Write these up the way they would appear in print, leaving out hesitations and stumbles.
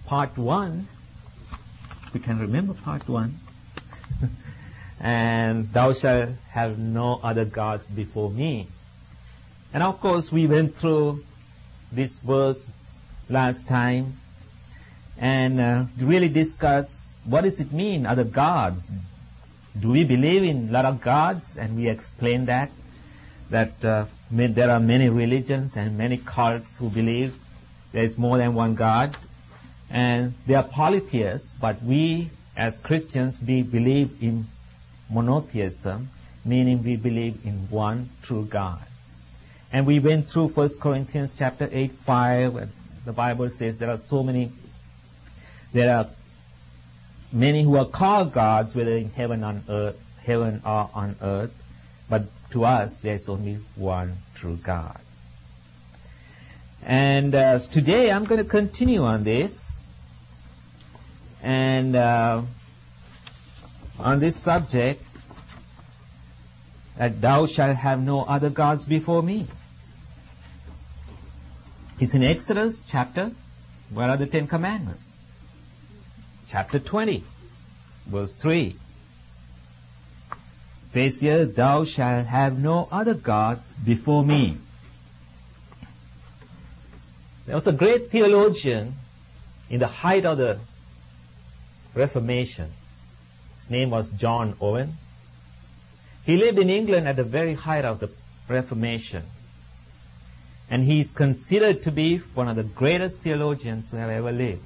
part 1. We can remember part 1. And thou shalt have no other gods before me. And of course we went through this verse last time and really discuss what does it mean, other gods. Do we believe in a lot of gods? And we explained that there are many religions and many cults who believe there is more than one God. And they are polytheists, but we as Christians, we believe in monotheism, meaning we believe in one true God. And we went through 1 Corinthians chapter 8:5, where the Bible says there are many who are called gods, whether in heaven or on earth, but to us there is only one true God. And today I'm going to continue on this, and on this subject, that thou shalt have no other gods before me. It's in Exodus chapter, where are the 10 Commandments? Chapter 20, verse 3. Says here, thou shalt have no other gods before me. There was a great theologian in the height of the Reformation. His name was John Owen. He lived in England at the very height of the Reformation. And he is considered to be one of the greatest theologians who have ever lived.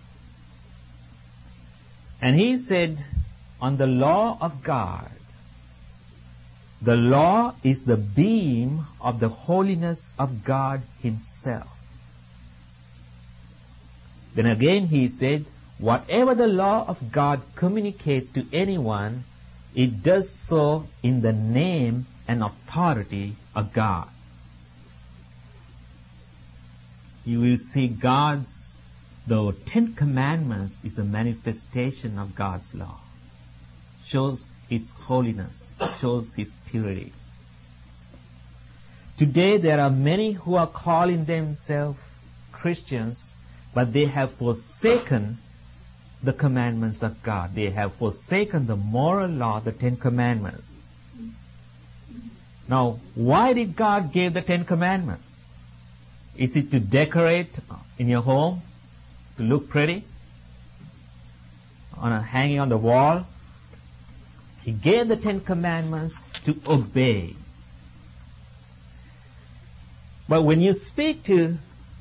And he said, on the law of God, the law is the beam of the holiness of God Himself. Then again he said, whatever the law of God communicates to anyone, it does so in the name and authority of God. You will see the 10 Commandments is a manifestation of God's law. Shows His holiness, shows His purity. Today there are many who are calling themselves Christians, but they have forsaken the commandments of God. They have forsaken the moral law, the 10 Commandments. Now, why did God give the 10 Commandments? Is it to decorate in your home, to look pretty, hanging on the wall? He gave the 10 Commandments to obey. But when you speak to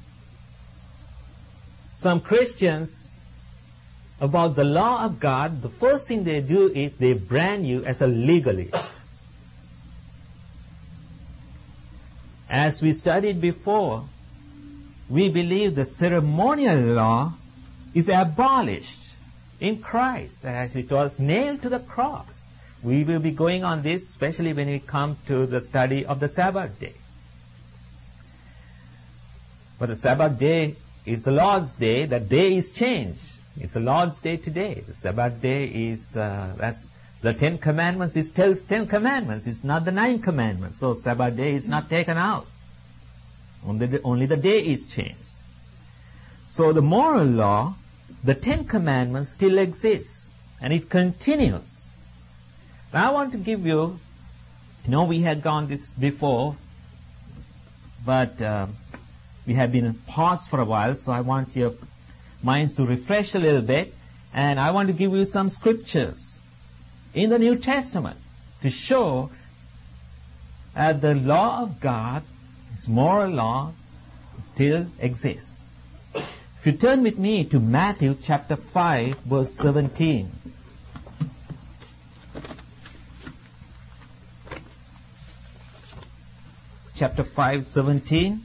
some Christians about the law of God, the first thing they do is they brand you as a legalist. As we studied before, we believe the ceremonial law is abolished in Christ as it was nailed to the cross. We will be going on this, especially when we come to the study of the Sabbath day. But the Sabbath day is the Lord's day. The day is changed. It's the Lord's day today. The Sabbath day is, that's the 10 Commandments. It tells 10 Commandments. It's not the 9 Commandments. So Sabbath day is not taken out. Only the day is changed. So the moral law, the 10 Commandments still exists. And it continues. Now I want to give you, we had gone this before, but we have been paused for a while, so I want your minds to refresh a little bit, and I want to give you some scriptures in the New Testament to show that the law of God, His moral law, still exists. If you turn with me to Matthew chapter 5, verse 17. Chapter 5, 17.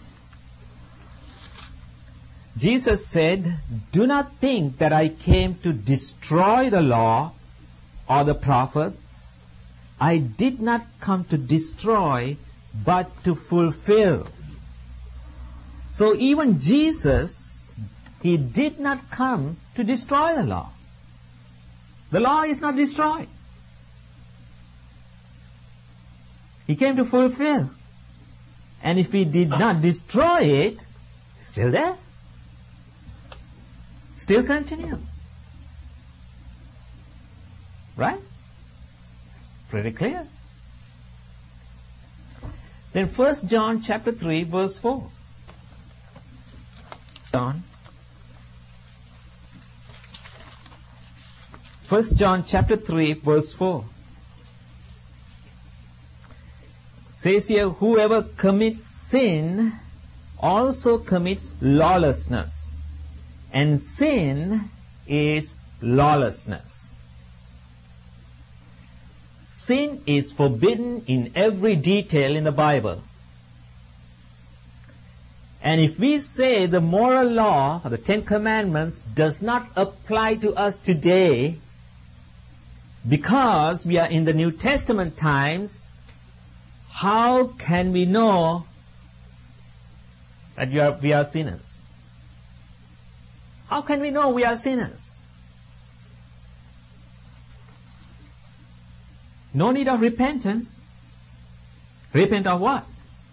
Jesus said, do not think that I came to destroy the law or the prophets. I did not come to destroy, but to fulfill. So even Jesus, He did not come to destroy the law. The law is not destroyed. He came to fulfill. And if He did not destroy it, it's still there. still continues. Right? It's pretty clear. Then 1 John chapter 3 verse 4. John. 1 John chapter 3 verse 4. Says here, whoever commits sin also commits lawlessness. And sin is lawlessness. Sin is forbidden in every detail in the Bible. And if we say the moral law, or the Ten Commandments, does not apply to us today, because we are in the New Testament times, how can we know that we are sinners? How can we know we are sinners? No need of repentance. Repent of what?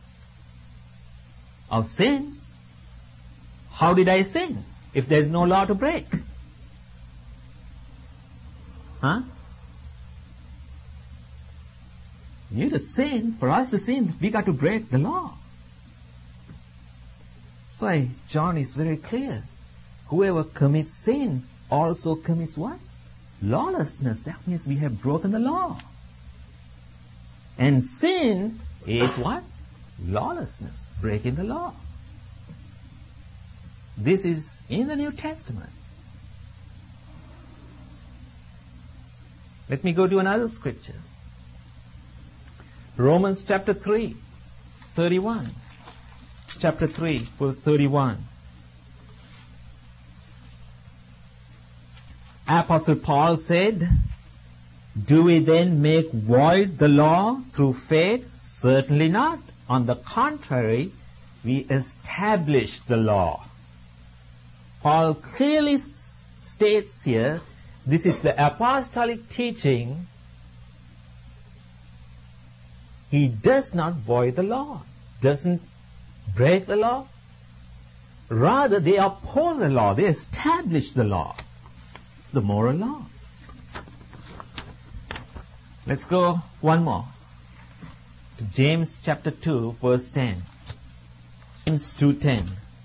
Of sins. How did I sin if there is no law to break? Huh? You to sin, for us to sin, we got to break the law. So John is very clear. Whoever commits sin also commits what? Lawlessness. That means we have broken the law. And sin is what? Lawlessness. Breaking the law. This is in the New Testament. Let me go to another scripture. Romans chapter 3, 31. Chapter 3, verse 31. Apostle Paul said, do we then make void the law through faith? Certainly not. On the contrary, we establish the law. Paul clearly states here, this is the apostolic teaching. He does not void the law, doesn't break the law. Rather, they uphold the law, they establish the law. It's the moral law. Let's go one more. To James chapter 2, verse 10. James 2:10.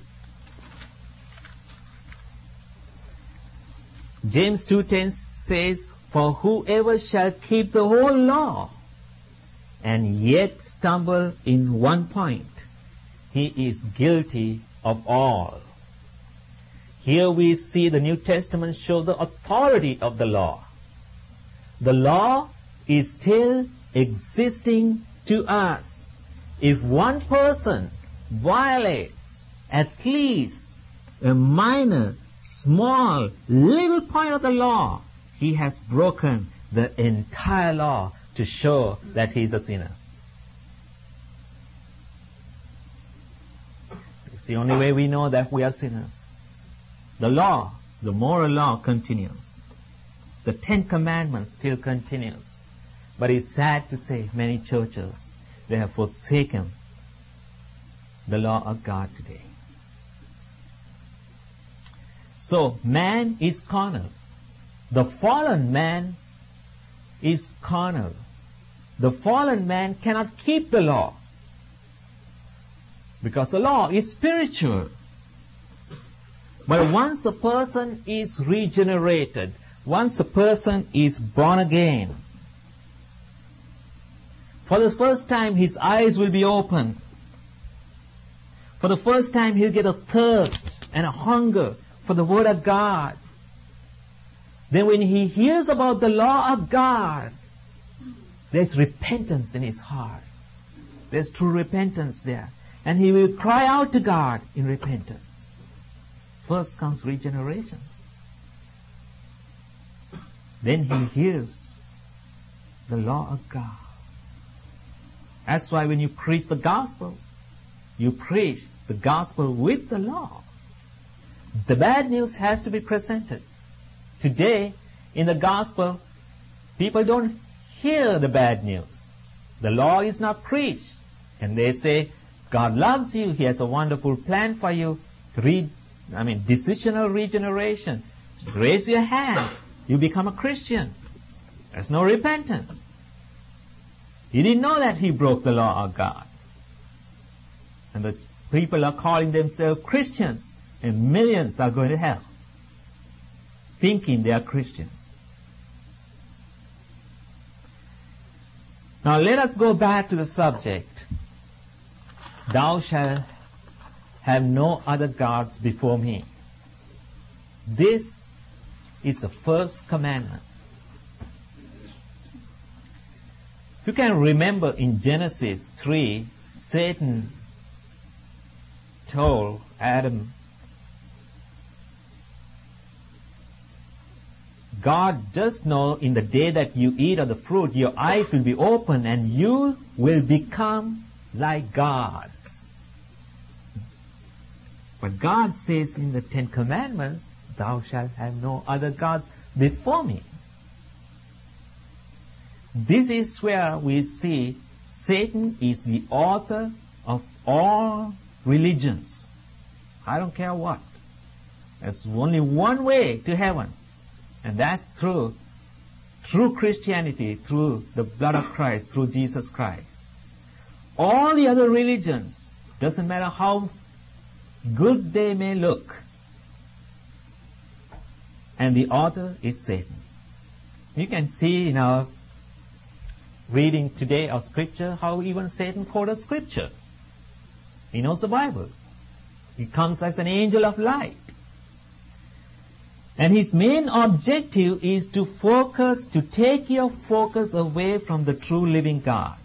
James 2:10 says, for whoever shall keep the whole law, and yet stumble in one point, he is guilty of all. Here we see the New Testament show the authority of the law. The law is still existing to us. If one person violates at least a minor, small, little point of the law, he has broken the entire law to show that he is a sinner. It's the only way we know that we are sinners. The law, the moral law continues. The Ten Commandments still continues. But it's sad to say many churches, they have forsaken the law of God today. So man is carnal. The fallen man is carnal. The fallen man cannot keep the law, because the law is spiritual. But once a person is regenerated, once a person is born again, for the first time his eyes will be open. For the first time he'll get a thirst and a hunger for the Word of God. Then when he hears about the law of God, there's repentance in his heart. There's true repentance there. And he will cry out to God in repentance. First comes regeneration. Then he hears the law of God. That's why when you preach the gospel, you preach the gospel with the law. The bad news has to be presented. Today, in the gospel, people don't hear the bad news. The law is not preached. And they say, God loves you. He has a wonderful plan for you. Read decisional regeneration. Raise your hand. You become a Christian. There's no repentance. He didn't know that he broke the law of God. And the people are calling themselves Christians, and millions are going to hell, thinking they are Christians. Now let us go back to the subject. Thou shalt have no other gods before me. This is the first commandment. You can remember in Genesis 3, Satan told Adam, God does know in the day that you eat of the fruit, your eyes will be open and you will become like gods. But God says in the Ten Commandments, thou shalt have no other gods before me. This is where we see Satan is the author of all religions. I don't care what. There's only one way to heaven, and that's through Christianity, through the blood of Christ, through Jesus Christ. All the other religions, doesn't matter how good they may look, and the author is Satan. You can see in our reading today of Scripture how even Satan quotes Scripture. He knows the Bible. He comes as an angel of light. And his main objective is to take your focus away from the true living God.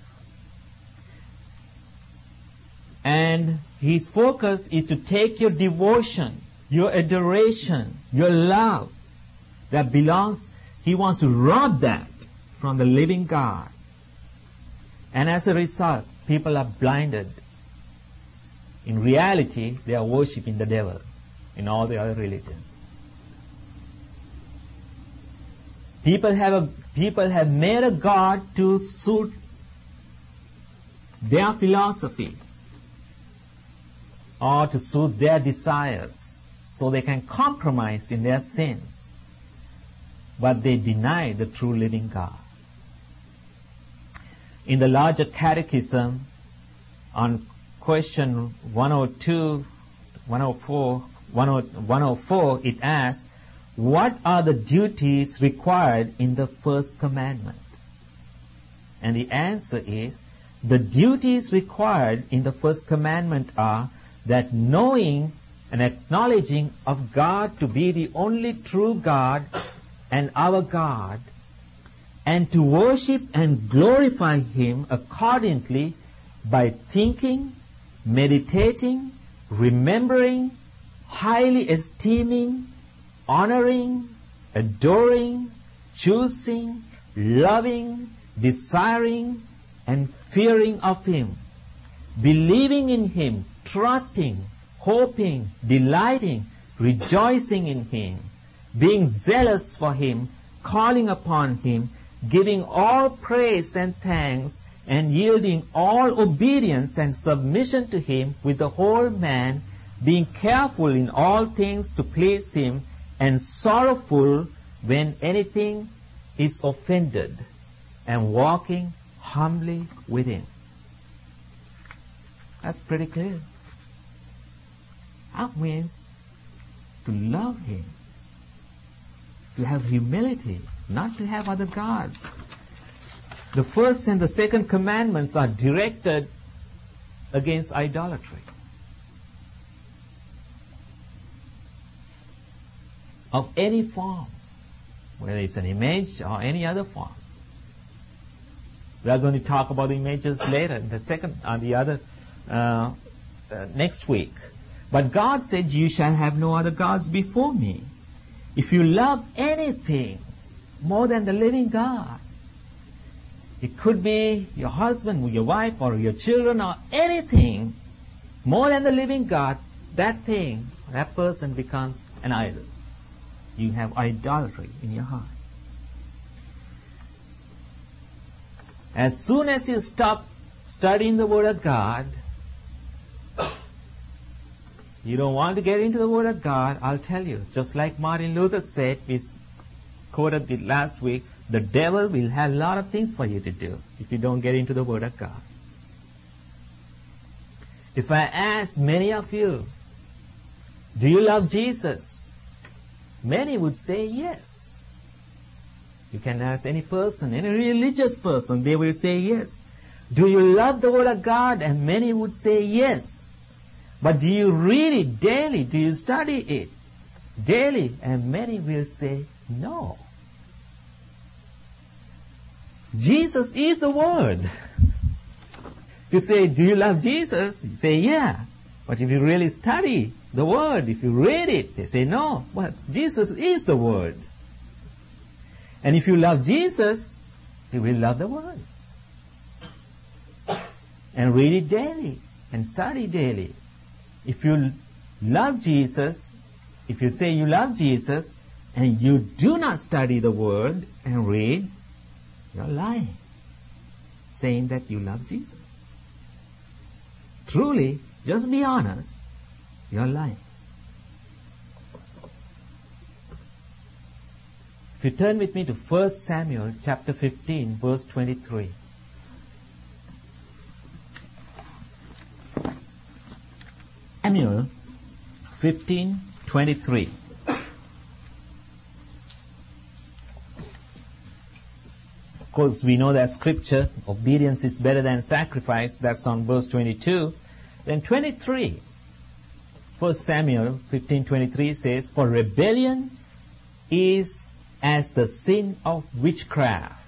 And his focus is to take your devotion, your adoration, your love that belongs, he wants to rob that from the living God. And as a result, people are blinded. In reality, they are worshipping the devil in all the other religions. People have made a God to suit their philosophy or to suit their desires, so they can compromise in their sins. But they deny the true living God. In the larger catechism, on question 104, it asks, what are the duties required in the first commandment? And the answer is, the duties required in the first commandment are that knowing and acknowledging of God to be the only true God and our God, and to worship and glorify Him accordingly by thinking, meditating, remembering, highly esteeming, honoring, adoring, choosing, loving, desiring, and fearing of Him, believing in Him, trusting, hoping, delighting, rejoicing in Him, being zealous for Him, calling upon Him, giving all praise and thanks, and yielding all obedience and submission to Him with the whole man, being careful in all things to please Him, and sorrowful when anything is offended, and walking humbly with Him. That's pretty clear. That means to love Him, to have humility, not to have other gods. The first and the second commandments are directed against idolatry of any form, whether it's an image or any other form. We are going to talk about images later, in the next week. But God said, you shall have no other gods before me. If you love anything more than the living God, it could be your husband, your wife, or your children, or anything more than the living God, that person becomes an idol. You have idolatry in your heart. As soon as you stop studying the Word of God, You don't want to get into the Word of God, I'll tell you. Just like Martin Luther said, we quoted it last week, the devil will have a lot of things for you to do if you don't get into the Word of God. If I ask many of you, do you love Jesus? Many would say yes. You can ask any person, any religious person, they will say yes. Do you love the Word of God? And many would say yes. But do you read it daily? Do you study it daily? And many will say no. Jesus is the Word. You say, do you love Jesus? You say, yeah. But if you really study the Word, if you read it, they say, no. But Jesus is the Word. And if you love Jesus, you will love the Word. And read it daily and study daily. If you love Jesus, if you say you love Jesus and you do not study the Word and read, you're lying, saying that you love Jesus. Truly, just be honest, you're lying. If you turn with me to 1 Samuel chapter 15, verse 23. Samuel 15:23. Of course, we know that scripture, obedience is better than sacrifice. That's on verse 22. Then 23. 1 Samuel 15:23 says, for rebellion is as the sin of witchcraft.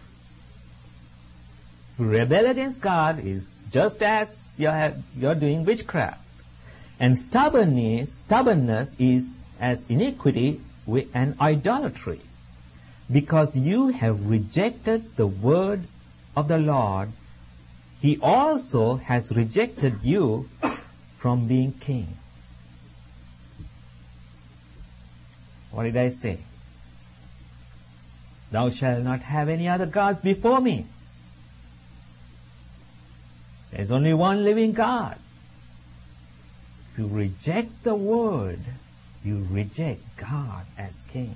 To rebel against God is just as you're doing witchcraft. And stubbornness is as iniquity and idolatry. Because you have rejected the word of the Lord, He also has rejected you from being king. What did I say? Thou shalt not have any other gods before me. There is only one living God. If you reject the word, you reject God as king.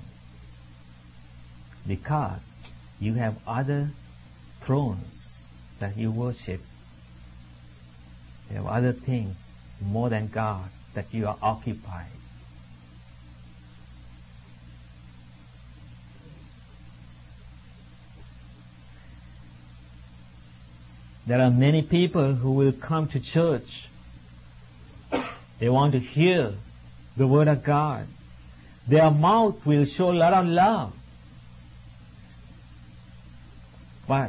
Because you have other thrones that you worship. You have other things more than God that you are occupied. There are many people who will come to church. They want to hear the Word of God. Their mouth will show a lot of love. But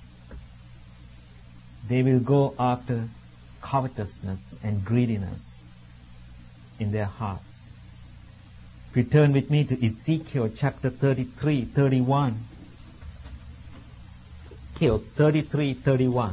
they will go after covetousness and greediness in their hearts. If you turn with me to Ezekiel chapter 33:31. Ezekiel 33:31.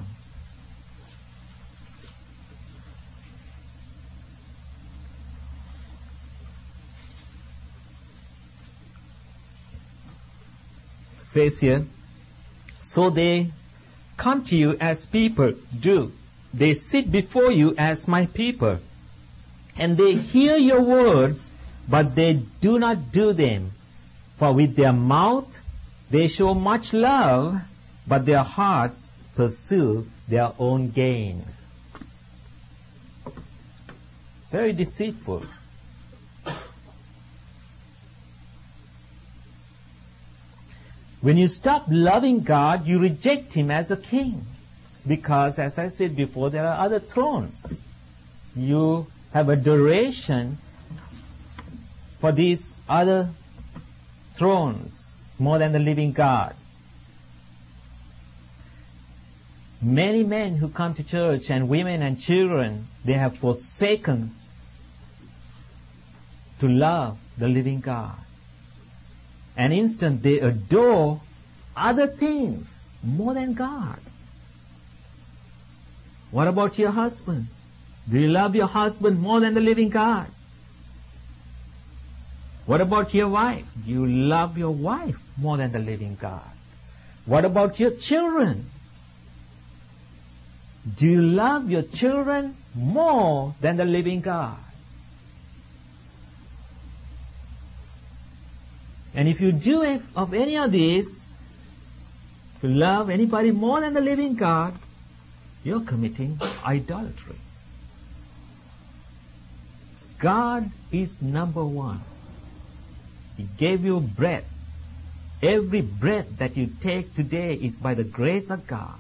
Says here, so they come to you as people do. They sit before you as my people. And they hear your words, but they do not do them. For with their mouth they show much love, but their hearts pursue their own gain. Very deceitful. When you stop loving God, you reject Him as a king. Because, as I said before, there are other thrones. You have adoration for these other thrones more than the living God. Many men who come to church and women and children, they have forsaken to love the living God. And instant they adore other things more than God. What about your husband? Do you love your husband more than the living God? What about your wife? Do you love your wife more than the living God? What about your children? Do you love your children more than the living God? And if you do it of any of these, if you love anybody more than the living God, you're committing idolatry. God is number one. He gave you breath. Every breath that you take today is by the grace of God.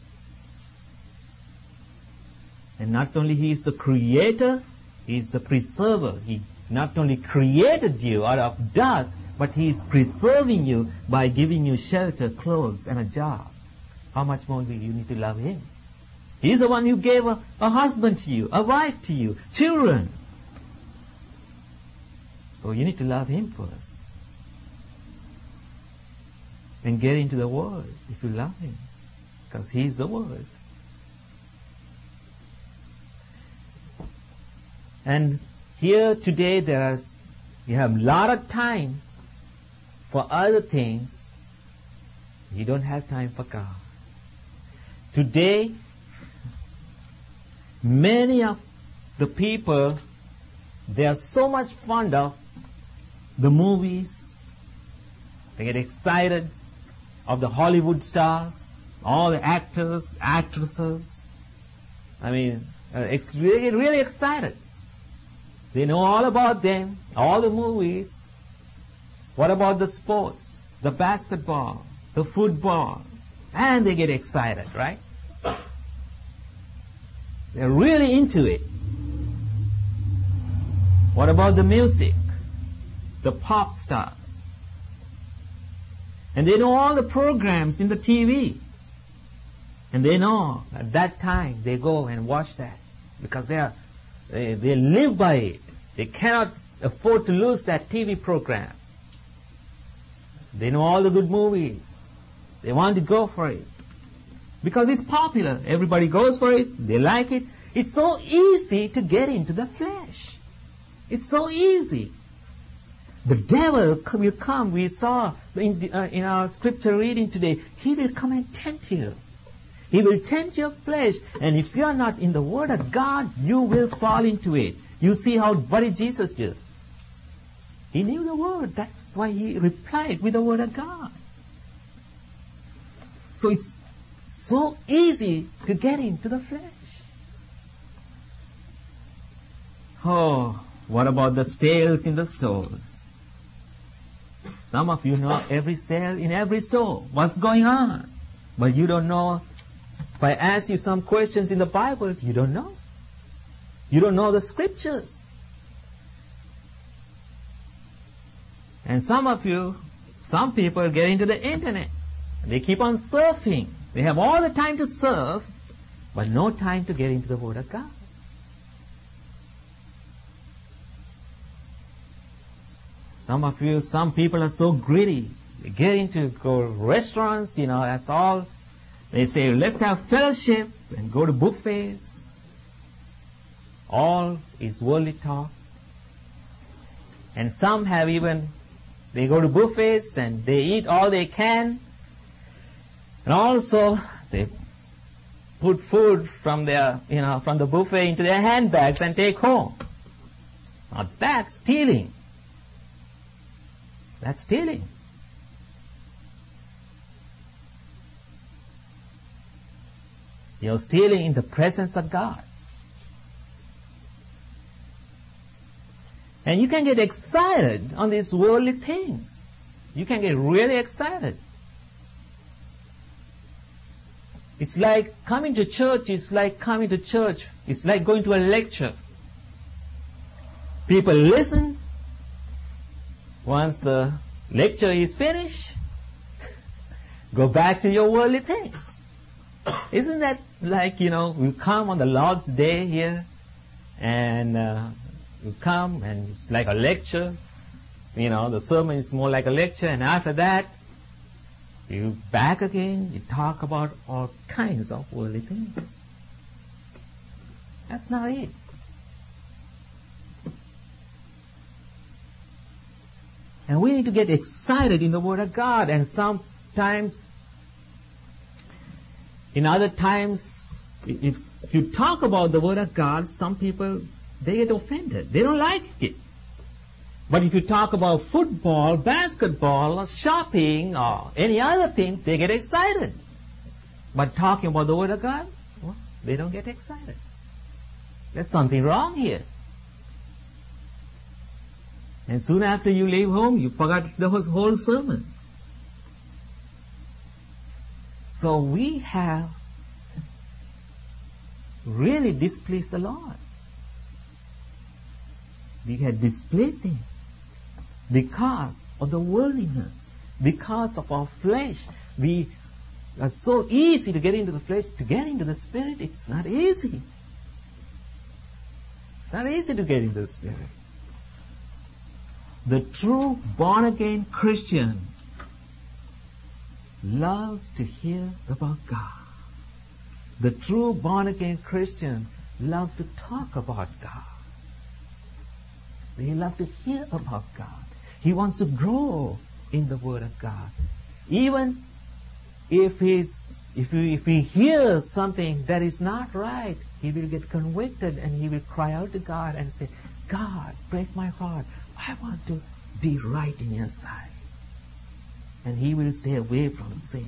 And not only He is the creator, He is the preserver. He not only created you out of dust, but He is preserving you by giving you shelter, clothes, and a job. How much more do you need to love Him? He's the one who gave a husband to you, a wife to you, children. So you need to love Him first. And get into the world if you love Him. Because He is the world. And here today you have a lot of time for other things. You don't have time for God. Today, many of the people, they are so much fond of the movies. They get excited of the Hollywood stars, all the actors, actresses. I mean, really excited. They know all about them, all the movies. What about the sports, the basketball, the football? And they get excited, right? They're really into it. What about the music, the pop stars? And they know all the programs in the TV. And they know at that time they go and watch that because they live by it. They cannot afford to lose that TV program. They know all the good movies. They want to go for it. Because it's popular. Everybody goes for it. They like it. It's so easy to get into the flesh. It's so easy. The devil will come. We saw in our scripture reading today. He will come and tempt you. He will tempt your flesh. And if you are not in the Word of God, you will fall into it. You see what did Jesus do? He knew the Word. That's why He replied with the Word of God. So it's so easy to get into the flesh. Oh, what about the sales in the stores? Some of you know every sale in every store. What's going on? But you don't know. If I ask you some questions in the Bible, you don't know. You don't know the scriptures. And some people get into the internet. They keep on surfing. They have all the time to surf, but no time to get into the Word of God. Some people are so greedy. They get into restaurants, that's all. They say, let's have fellowship and go to buffets. All is worldly talk. And some have they go to buffets and they eat all they can. And also, they put food from from the buffet into their handbags and take home. Now that's stealing. That's stealing. You're stealing in the presence of God. And you can get excited on these worldly things. You can get really excited. It's like coming to church. It's like going to a lecture. People listen. Once the lecture is finished, go back to your worldly things. Isn't that like, we come on the Lord's Day here, and you come and it's like a lecture. The sermon is more like a lecture, and after that, you back again, you talk about all kinds of worldly things. That's not it. And we need to get excited in the Word of God. And sometimes, in other times, if you talk about the Word of God, some people, they get offended. They don't like it. But if you talk about football, basketball, or shopping, or any other thing, they get excited. But talking about the Word of God, well, they don't get excited. There's something wrong here. And soon after you leave home, you forgot the whole sermon. So we have really displeased the Lord. We had displeased Him because of the worldliness, because of our flesh. We are so easy to get into the flesh. To get into the Spirit, it's not easy. It's not easy to get into the Spirit. The true born-again Christian loves to hear about God. The true born-again Christian loves to talk about God. They love to hear about God. He wants to grow in the Word of God. Even if he hears something that is not right, he will get convicted and he will cry out to God and say, God, break my heart. I want to be right in your sight. And he will stay away from sin.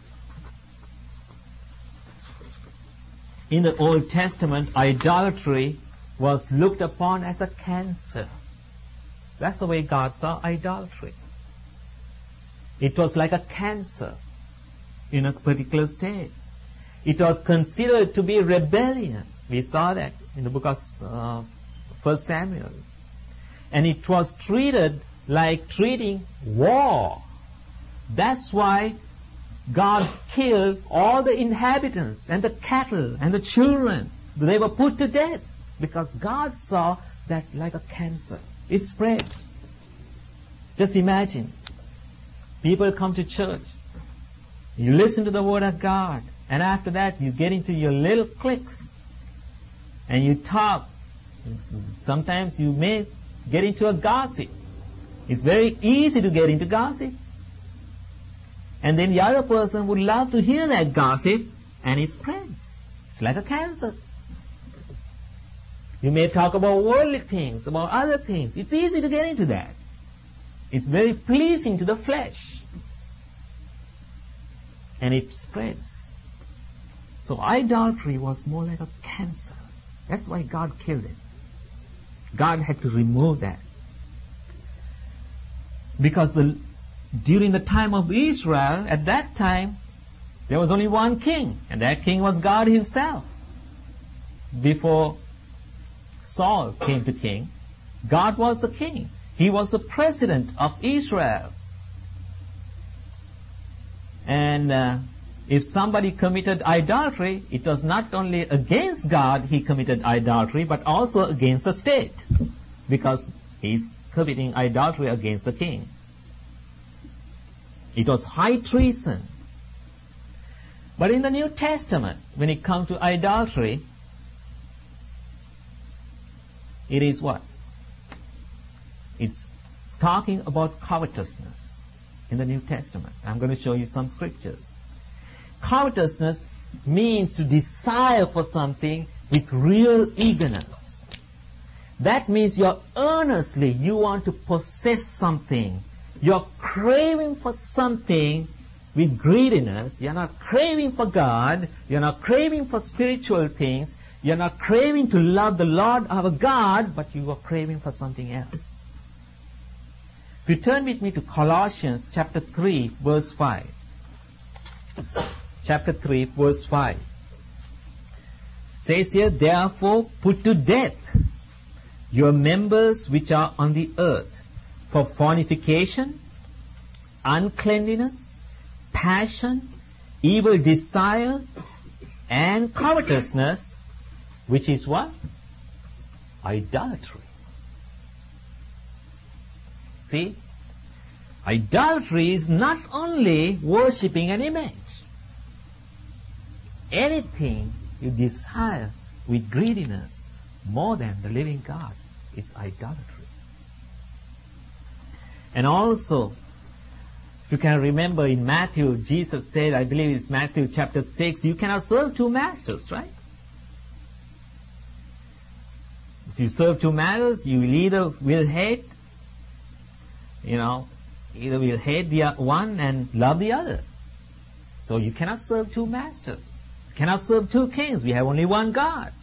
In the Old Testament, idolatry was looked upon as a cancer. That's the way God saw idolatry. It was like a cancer in a particular state. It was considered to be rebellion. We saw that in the book of 1 Samuel. And it was treated like treating war. That's why God killed all the inhabitants and the cattle and the children. They were put to death because God saw that like a cancer. It spread. Just imagine. People come to church. You listen to the Word of God. And after that, you get into your little cliques. And you talk. Sometimes you may get into a gossip. It's very easy to get into gossip. And then the other person would love to hear that gossip, and it spreads. It's like a cancer. You may talk about worldly things, about other things. It's easy to get into that. It's very pleasing to the flesh. And it spreads. So idolatry was more like a cancer. That's why God killed it. God had to remove that. Because during the time of Israel, at that time, there was only one king, and that king was God Himself. Before Saul came to king, God was the king. He was the president of Israel. And if somebody committed idolatry, it was not only against God he committed idolatry, but also against the state, because he's committing idolatry against the king. It was high treason. But in the New Testament, when it comes to idolatry, it is what? It's talking about covetousness in the New Testament. I'm going to show you some scriptures. Covetousness means to desire for something with real eagerness. That means you want to possess something. You're craving for something with greediness. You're not craving for God. You're not craving for spiritual things. You're not craving to love the Lord our God, but you are craving for something else. If you turn with me to Colossians chapter 3, verse 5. Chapter 3, verse 5. Says here, therefore put to death your members which are on the earth, for fornication, uncleanliness, passion, evil desire, and covetousness, which is what? Idolatry. See? Idolatry is not only worshipping an image. Anything you desire with greediness more than the living God is idolatry. And also, you can remember in Matthew, Jesus said, I believe it's Matthew chapter 6, you cannot serve two masters, right? If you serve two masters, you will either will hate Either we'll hate the one and love the other. So you cannot serve two masters. You cannot serve two kings. We have only one God.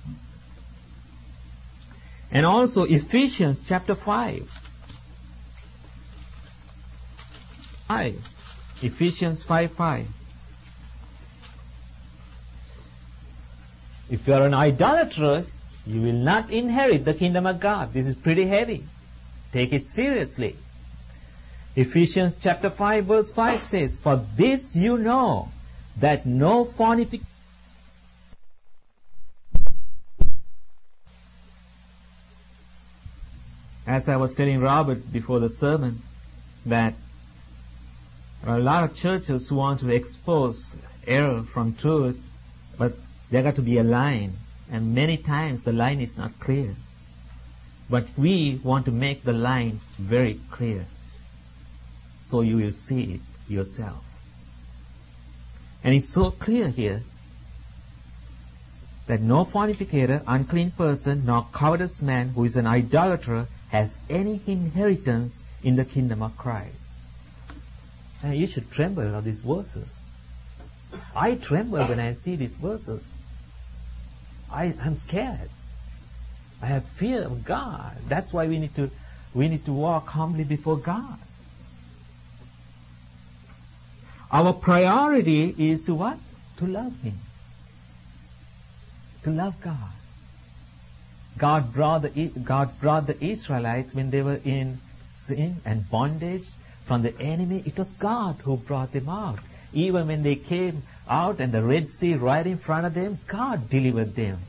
And also Ephesians chapter 5. Ephesians 5:5. If you are an idolatrous, you will not inherit the kingdom of God. This is pretty heavy. Take it seriously. Ephesians chapter 5 verse 5 says, "For this you know, that no fornication..." As I was telling Robert before the sermon, that there are a lot of churches who want to expose error from truth, but there got to be a line, and many times the line is not clear. But we want to make the line very clear, so you will see it yourself. And it's so clear here that no fornicator, unclean person, nor covetous man who is an idolater has any inheritance in the kingdom of Christ. And you should tremble at these verses. I tremble when I see these verses. I'm scared. I have fear of God. That's why we need to walk humbly before God. Our priority is to what? To love Him. To love God. God brought the Israelites when they were in sin and bondage from the enemy. It was God who brought them out. Even when they came out and the Red Sea right in front of them, God delivered them.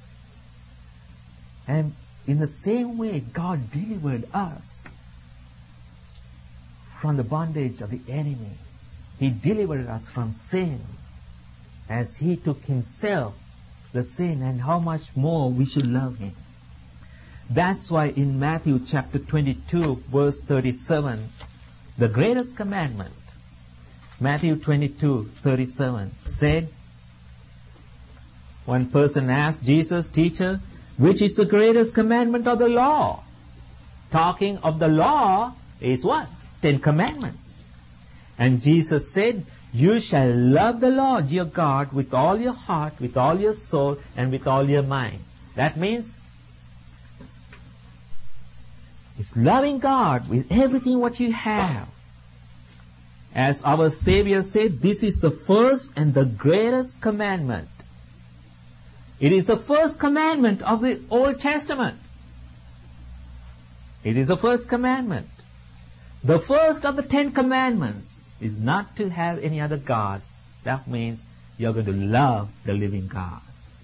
And in the same way, God delivered us from the bondage of the enemy. He delivered us from sin as He took Himself the sin, and how much more we should love Him. That's why in Matthew chapter 22 verse 37, the greatest commandment, Matthew 22:37 said, one person asked Jesus, "Teacher, which is the greatest commandment of the law?" Talking of the law is what? 10 commandments. And Jesus said, "You shall love the Lord your God with all your heart, with all your soul, and with all your mind." That means it's loving God with everything what you have. As our Savior said, this is the first and the greatest commandment. It is the first commandment of the Old Testament. It is the first commandment. The first of the 10 commandments is not to have any other gods. That means you're going to love the living God.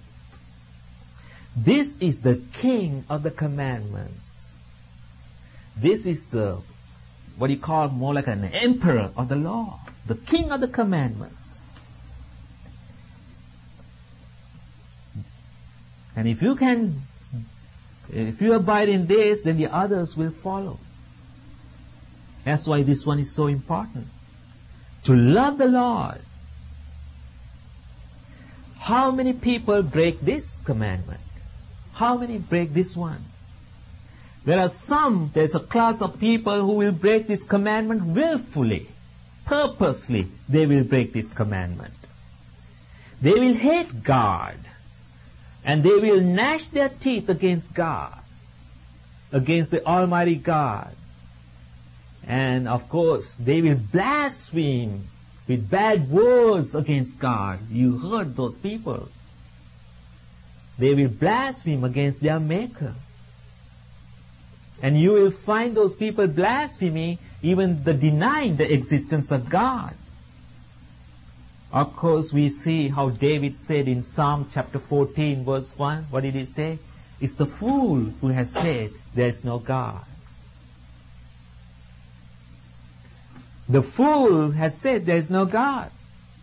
This is the king of the commandments. This is what you call more like an emperor of the law, the king of the commandments. And if you abide in this, then the others will follow. That's why this one is so important. To love the Lord. How many people break this commandment? How many break this one? There's a class of people who will break this commandment willfully, purposely. They will break this commandment. They will hate God, and they will gnash their teeth against God, against the Almighty God. And of course, they will blaspheme with bad words against God. You heard those people. They will blaspheme against their Maker. And you will find those people blaspheming, even denying the existence of God. Of course, we see how David said in Psalm chapter 14 verse 1, what did he say? It's the fool who has said there is no God. The fool has said there is no God.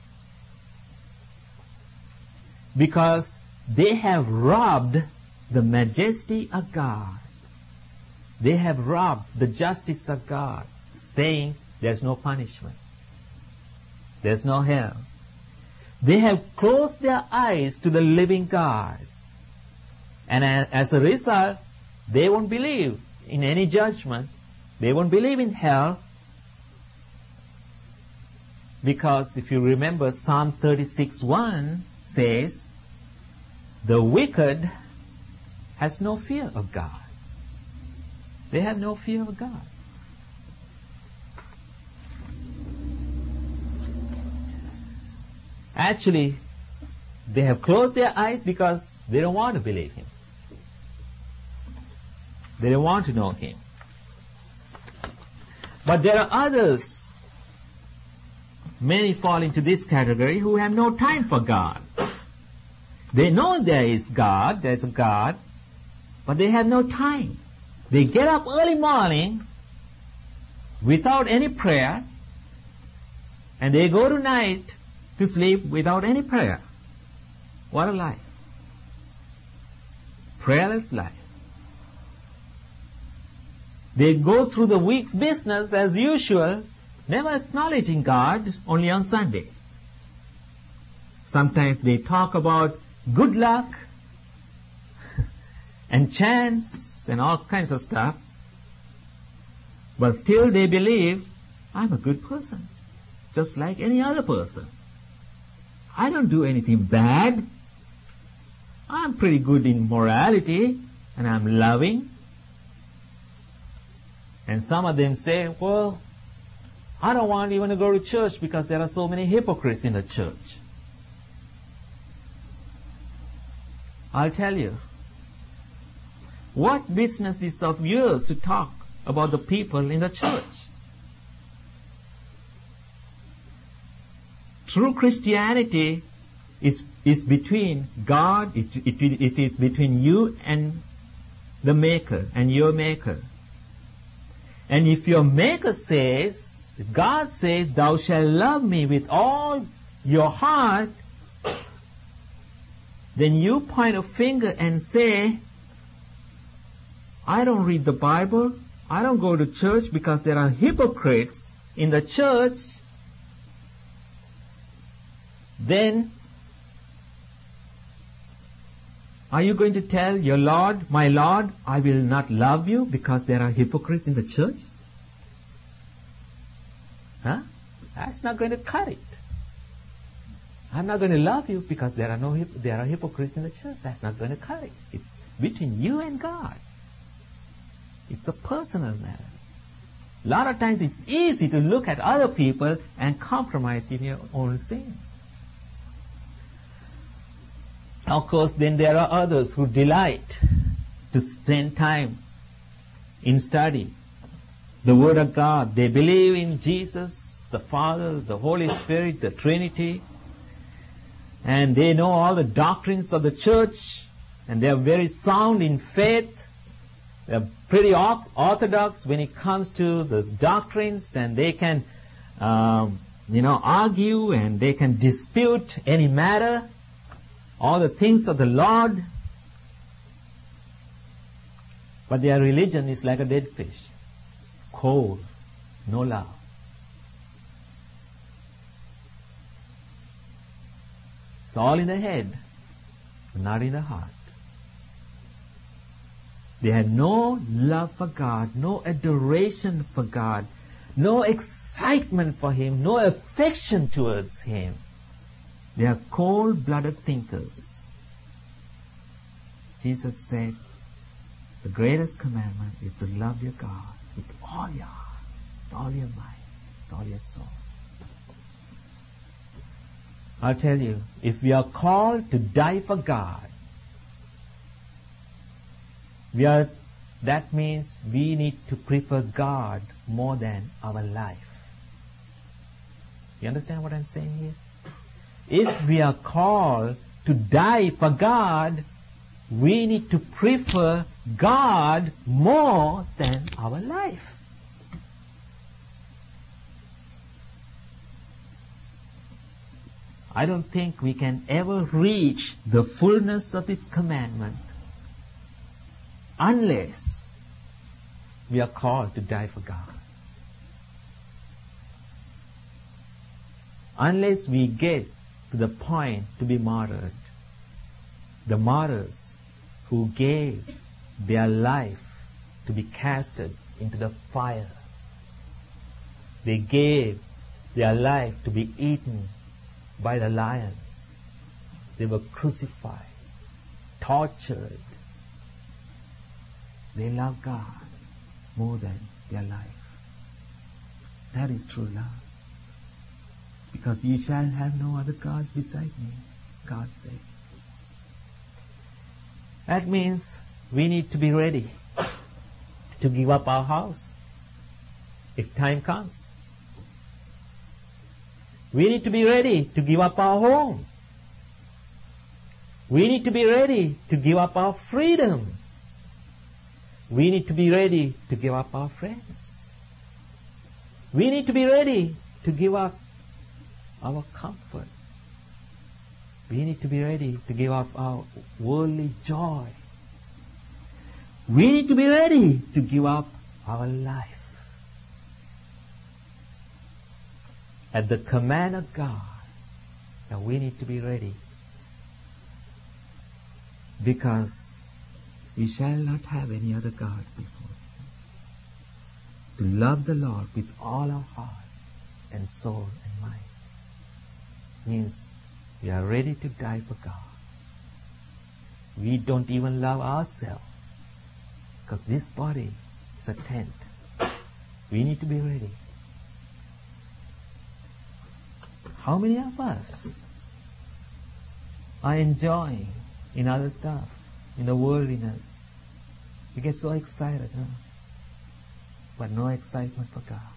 Because they have robbed the majesty of God. They have robbed the justice of God, saying there's no punishment. There's no hell. They have closed their eyes to the living God. And as a result, they won't believe in any judgment. They won't believe in hell. Because if you remember, Psalm 36:1 says, the wicked has no fear of God. They have no fear of God. Actually, they have closed their eyes because they don't want to believe Him. They don't want to know Him. But there are others, many fall into this category, who have no time for God. They know there is God, there is a God, but they have no time. They get up early morning without any prayer, and they go to night to sleep without any prayer. What a life. Prayerless life. They go through the week's business as usual, never acknowledging God, only on Sunday. Sometimes they talk about good luck and chance and all kinds of stuff, but still they believe, I'm a good person, just like any other person. I don't do anything bad. I'm pretty good in morality, and I'm loving. And some of them say, well, I don't want even to go to church because there are so many hypocrites in the church. I'll tell you, what business is of yours to talk about the people in the church? True Christianity is between God, it is between you and the Maker, and your Maker. And if your Maker says, God says, thou shalt love me with all your heart, then you point a finger and say, I don't read the Bible, I don't go to church because there are hypocrites in the church, then are you going to tell your Lord, my Lord, I will not love you because there are hypocrites in the church? Huh? That's not going to cut it. I'm not going to love you because there are hypocrites in the church. That's not going to cut it. It's between you and God. It's a personal matter. A lot of times it's easy to look at other people and compromise in your own sin. Of course, then there are others who delight to spend time in study the Word of God. They believe in Jesus, the Father, the Holy Spirit, the Trinity, and they know all the doctrines of the church, and they are very sound in faith. They are pretty orthodox when it comes to those doctrines, and they can, argue and they can dispute any matter, all the things of the Lord. But their religion is like a dead fish, cold, no love. It's all in the head, but not in the heart. They had no love for God, no adoration for God, no excitement for Him, no affection towards Him. They are cold-blooded thinkers. Jesus said, the greatest commandment is to love your God with all your heart, with all your mind, with all your soul. I'll tell you, if we are called to die for God, that means we need to prefer God more than our life. You understand what I'm saying here? If we are called to die for God, we need to prefer God more than our life. I don't think we can ever reach the fullness of this commandment unless we are called to die for God. Unless we get to the point to be martyred. The martyrs who gave their life to be casted into the fire. They gave their life to be eaten by the lions. They were crucified, tortured. They loved God more than their life. That is true love. Because you shall have no other gods beside me, God said. That means we need to be ready to give up our house if time comes. We need to be ready to give up our home. We need to be ready to give up our freedom. We need to be ready to give up our friends. We need to be ready to give up our comfort. We need to be ready to give up our worldly joy. We need to be ready to give up our life. At the command of God, now we need to be ready. Because we shall not have any other gods before Him. To love the Lord with all our heart and soul and mind means we are ready to die for God. We don't even love ourselves because this body is a tent. We need to be ready. How many of us are enjoying in other stuff, in the worldliness? We get so excited, huh? But no excitement for God.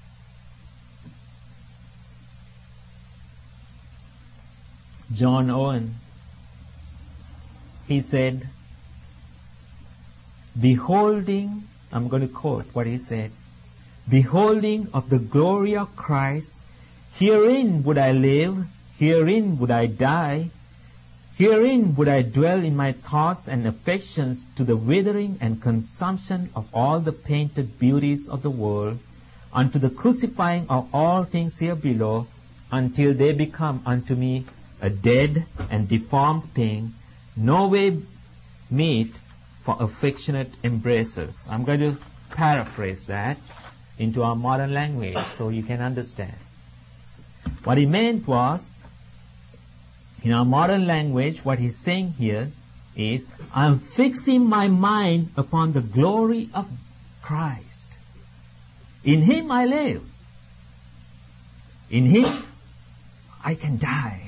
John Owen, he said, beholding, I'm going to quote what he said, beholding of the glory of Christ, herein would I live, herein would I die, herein would I dwell in my thoughts and affections to the withering and consumption of all the painted beauties of the world, unto the crucifying of all things here below, until they become unto me a dead and deformed thing, no way meet for affectionate embraces. I'm going to paraphrase that into our modern language so you can understand. What he meant was, in our modern language, what he's saying here is, I'm fixing my mind upon the glory of Christ. In Him I live. In Him I can die.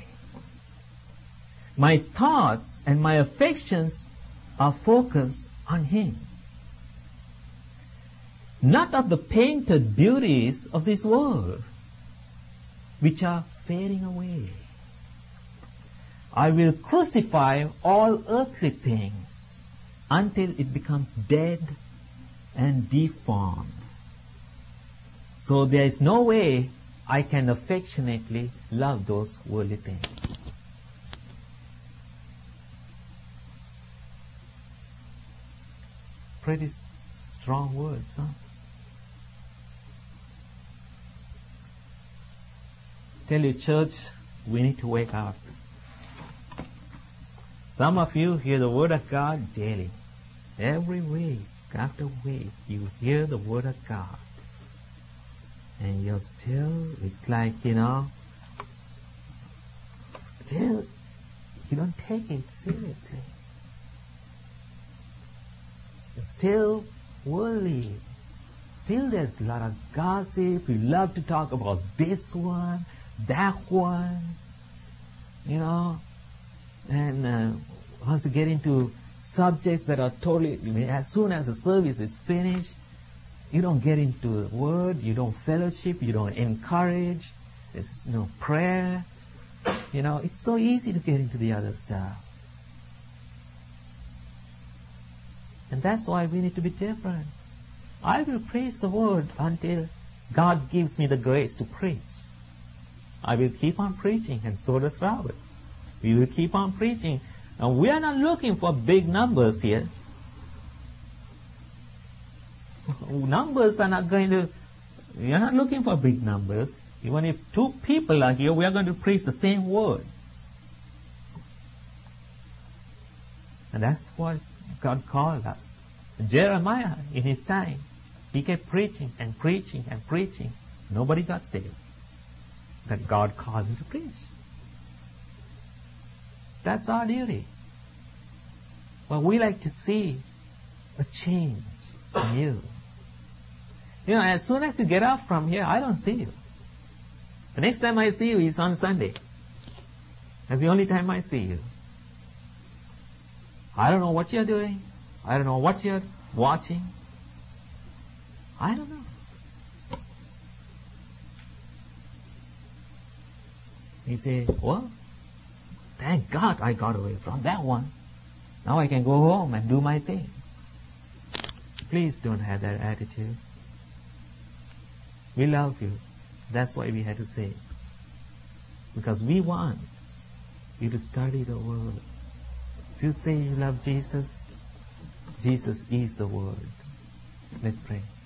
My thoughts and my affections are focused on Him. Not of the painted beauties of this world, which are fading away. I will crucify all earthly things until it becomes dead and deformed. So there is no way I can affectionately love those worldly things. Pretty strong words, huh? Tell you, church, we need to wake up. Some of you hear the Word of God daily. Every week after week, you hear the Word of God. And you're still, it's like, still, you don't take it seriously. You're still worldly. Still there's a lot of gossip. We love to talk about this one, that one, and wants to get into subjects that are totally, as soon as the service is finished, you don't get into the Word, you don't fellowship, you don't encourage, there's no prayer. It's so easy to get into the other stuff. And that's why we need to be different. I will preach the Word until God gives me the grace to preach. I will keep on preaching, and so does Robert. We will keep on preaching. And we are not looking for big numbers here. Numbers are not going to... We are not looking for big numbers. Even if 2 people are here, we are going to preach the same word. And that's what God called us. Jeremiah, in his time, he kept preaching and preaching and preaching. Nobody got saved. that God called me to preach. That's our duty. Well, we like to see a change in you. You know, as soon as you get off from here, I don't see you. The next time I see you is on Sunday. That's the only time I see you. I don't know what you're doing. I don't know what you're watching. I don't know. He said, well, thank God I got away from that one. Now I can go home and do my thing. Please don't have that attitude. We love you. That's why we had to say it. Because we want you to study the Word. If you say you love Jesus, Jesus is the Word. Let's pray.